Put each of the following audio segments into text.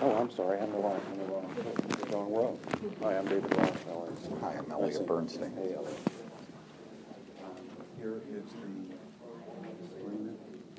Oh, I'm sorry, I'm the wrong row. Hi, I'm David Rothschild. Hi, I'm Elliot Bernstein. Hey, Elliot. Here is the agreement.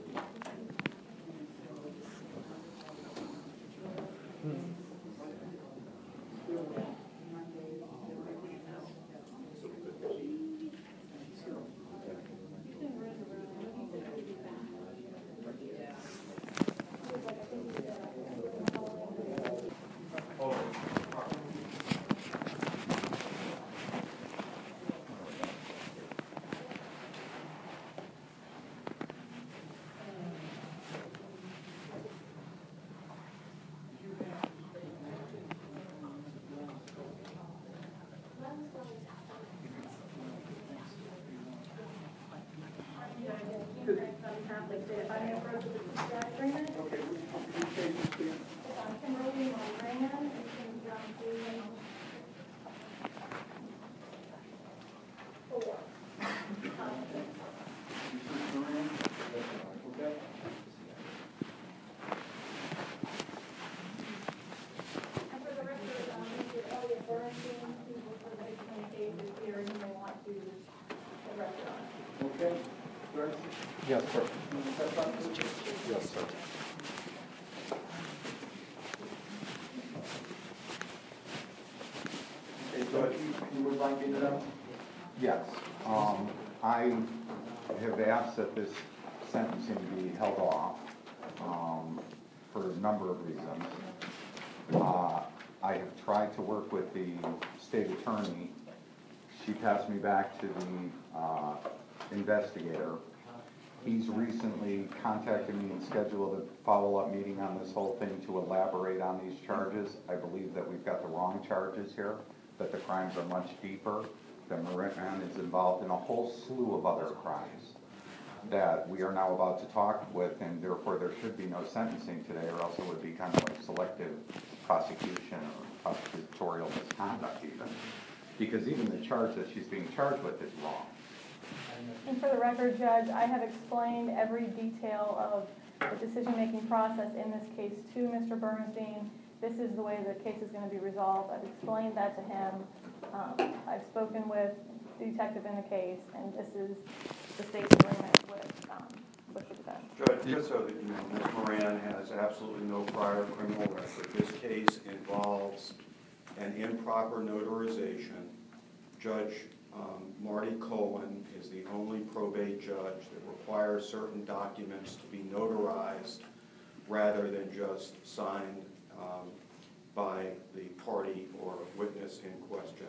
Okay. Yes, sir. Yes, sir. Okay, Judge, you would like me to? Yes. I have asked that this sentencing be held off for a number of reasons. I have tried to work with the state attorney. She passed me back to the investigator. He's recently contacted me and scheduled a follow-up meeting on this whole thing to elaborate on these charges. I believe that we've got the wrong charges here, that the crimes are much deeper, that Moran is involved in a whole slew of other crimes that we are now about to talk with, and therefore there should be no sentencing today, or else it would be kind of like selective prosecution or prosecutorial misconduct even. Because even the charge that she's being charged with is wrong. And for the record, Judge, I have explained every detail of the decision-making process in this case to Mr. Bernstein. This is the way the case is going to be resolved. I've explained that to him. I've spoken with the detective in the case, and this is the state's agreement with the defense. Judge, just so that you know, Ms. Moran has absolutely no prior criminal record. This case involves an improper notarization. Judge Marty Cohen is the only probate judge that requires certain documents to be notarized rather than just signed by the party or witness in question.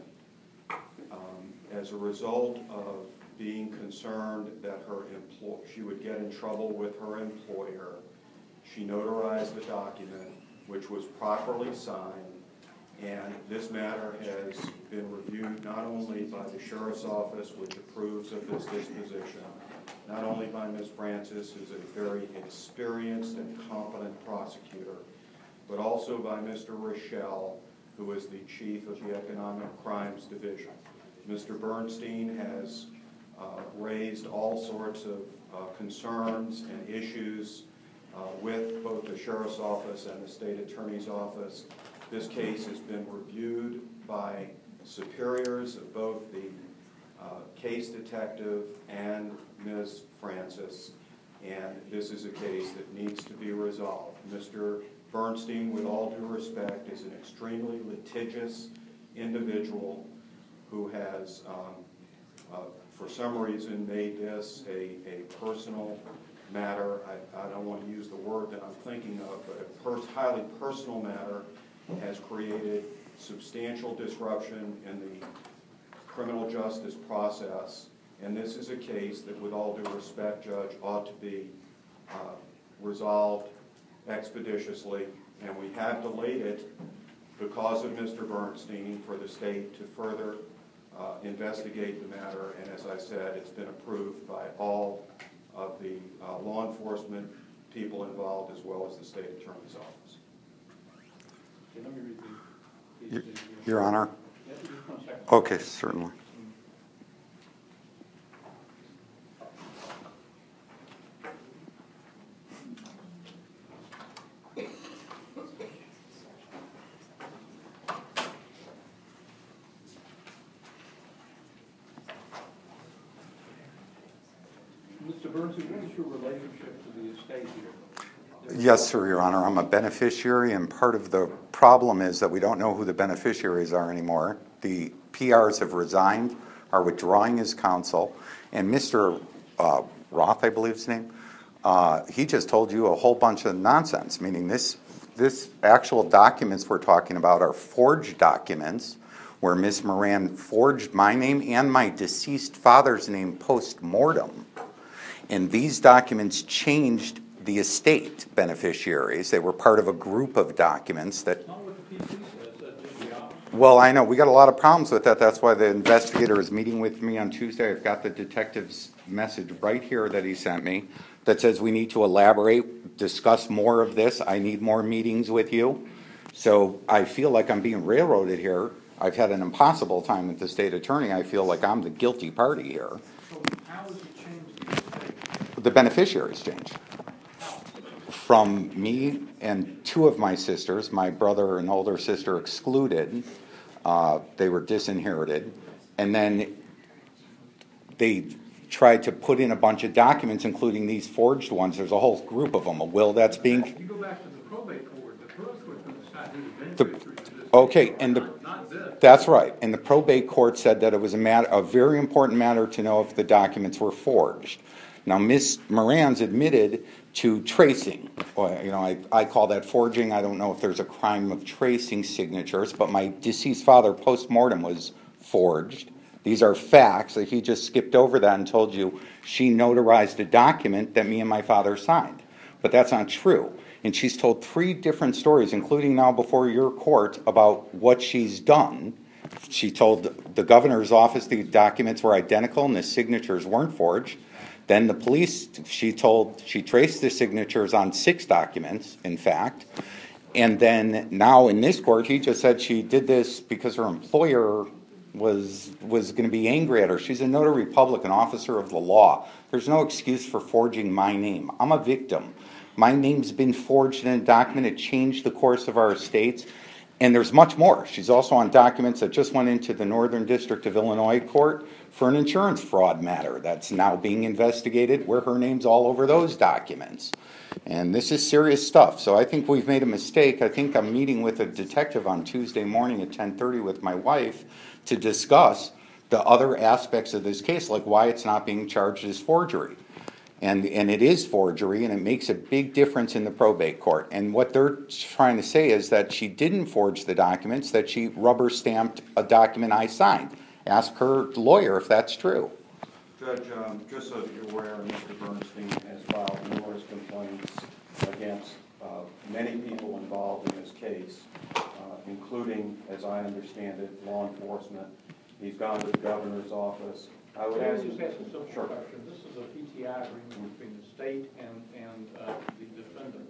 As a result of being concerned that she would get in trouble with her employer, she notarized the document, which was properly signed, and this matter has been reviewed not only by the Sheriff's Office, which approves of this disposition, not only by Ms. Francis, who's a very experienced and competent prosecutor, but also by Mr. Rochelle, who is the Chief of the Economic Crimes Division. Mr. Bernstein has raised all sorts of concerns and issues with both the Sheriff's Office and the State Attorney's Office. This case has been reviewed by superiors of both the case detective and Ms. Francis, and this is a case that needs to be resolved. Mr. Bernstein, with all due respect, is an extremely litigious individual who has, for some reason, made this a personal matter. I don't want to use the word that I'm thinking of, but a highly personal matter has created substantial disruption in the criminal justice process. And this is a case that, with all due respect, Judge, ought to be resolved expeditiously. And we have delayed it because of Mr. Bernstein for the state to further investigate the matter. And as I said, it's been approved by all of the law enforcement people involved, as well as the State Attorney's Office. Okay, let me read the Your Honor. Yeah, just 1 second. Okay, certainly. Bernstein, what is your relationship to the estate here? Yes, sir, Your Honor. I'm a beneficiary, and part of the problem is that we don't know who the beneficiaries are anymore. The PRs have resigned, are withdrawing as counsel, and Mr. Roth, I believe his name, he just told you a whole bunch of nonsense, meaning this actual documents we're talking about are forged documents where Ms. Moran forged my name and my deceased father's name post-mortem. And these documents changed the estate beneficiaries. They were part of a group of documents that... Not what the PC says, that's just the opposite. Well, I know. We got a lot of problems with that. That's why the investigator is meeting with me on Tuesday. I've got the detective's message right here that he sent me that says we need to elaborate, discuss more of this. I need more meetings with you. So I feel like I'm being railroaded here. I've had an impossible time with the state attorney. I feel like I'm the guilty party here. So how has it changed the estate? The beneficiaries changed. From me and two of my sisters, my brother and older sister excluded, they were disinherited, and then they tried to put in a bunch of documents, including these forged ones. There's a whole group of them, a will that's being... You go back to the probate court, the probate court's going to decide who the The, beneficiary is. okay, and Not this. that's right. And the probate court said that it was a very important matter to know if the documents were forged. Now, Ms. Moran's admitted to tracing. Well, you know, I call that forging. I don't know if there's a crime of tracing signatures, but my deceased father post-mortem was forged. These are facts. He just skipped over that and told you she notarized a document that me and my father signed. But that's not true. And she's told 3 different stories, including now before your court, about what she's done. She told the governor's office the documents were identical and the signatures weren't forged. Then the police, she traced the signatures on 6 documents, in fact. And then now in this court, he just said she did this because her employer was going to be angry at her. She's a notary public, an officer of the law. There's no excuse for forging my name. I'm a victim. My name's been forged in a document. It changed the course of our estates. And there's much more. She's also on documents that just went into the Northern District of Illinois court for an insurance fraud matter that's now being investigated, where her name's all over those documents. And this is serious stuff. So I think we've made a mistake. I think I'm meeting with a detective on Tuesday morning at 10:30 with my wife to discuss the other aspects of this case, like why it's not being charged as forgery. And it is forgery, and it makes a big difference in the probate court. And what they're trying to say is that she didn't forge the documents, that she rubber stamped a document I signed. Ask her lawyer if that's true. Judge, just so that you're aware, Mr. Bernstein has filed numerous complaints against many people involved in this case, including, as I understand it, law enforcement. He's gone to the governor's office. I would ask you... Just ask a simple Sure. question. This is a PTI agreement between the state and the defendant.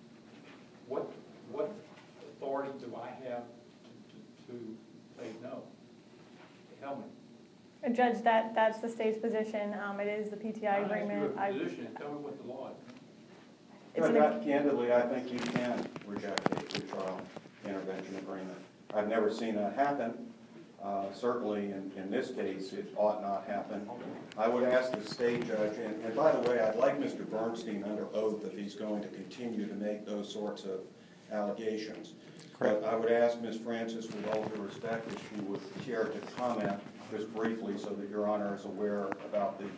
What authority do I have to say no? Help me. Judge, that's the state's position. It is the PTI agreement. I ask you a position. Tell me what the law is. Judge, candidly, I think you can reject a pretrial intervention agreement. I've never seen that happen. Certainly in this case, it ought not happen. I would ask the state judge, and by the way, I'd like Mr. Bernstein under oath if he's going to continue to make those sorts of allegations. But I would ask Ms. Francis, with all due respect, if she would care to comment just briefly so that Your Honor is aware about the,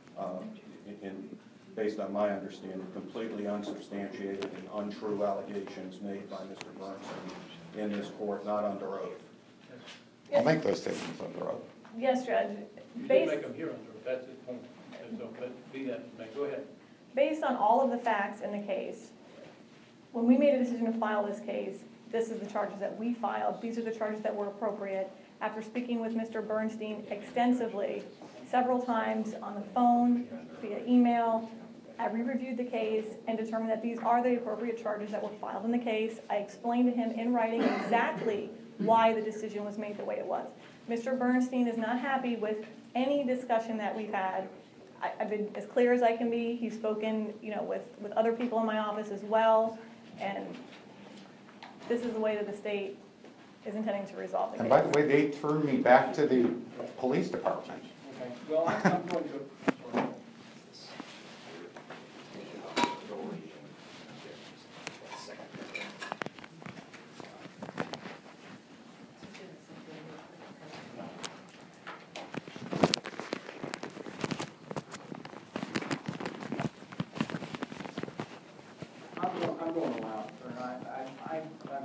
based on my understanding, completely unsubstantiated and untrue allegations made by Mr. Bernstein in this court, not under oath. I'll make those statements under oath. Yes, Judge. You didn't make them here under oath. That's his point. So be that. Go ahead. Based on all of the facts in the case, when we made a decision to file this case, this is the charges that we filed. These are the charges that were appropriate. After speaking with Mr. Bernstein extensively, several times on the phone, via email, I re-reviewed the case and determined that these are the appropriate charges that were filed in the case. I explained to him in writing exactly why the decision was made the way it was. Mr. Bernstein is not happy with any discussion that we've had. I've been as clear as I can be. He's spoken, with other people in my office as well, and this is the way that the state is intending to resolve the case. And by the way, they turned me back to the police department. Okay. Well, I'm going to.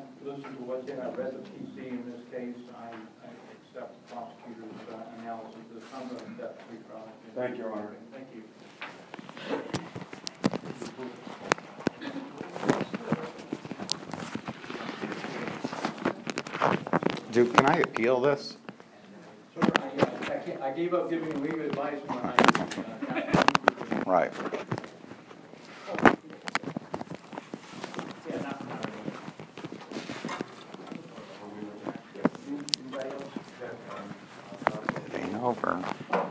listened to what's in, I read the PC in this case, I accept the prosecutor's analysis of the conduct of that pretrial. Thank you, Your Honor. Thank you. Duke, can I appeal this? Sir, I gave up giving legal advice when I. Right. Yeah, not. Anybody else? It ain't over.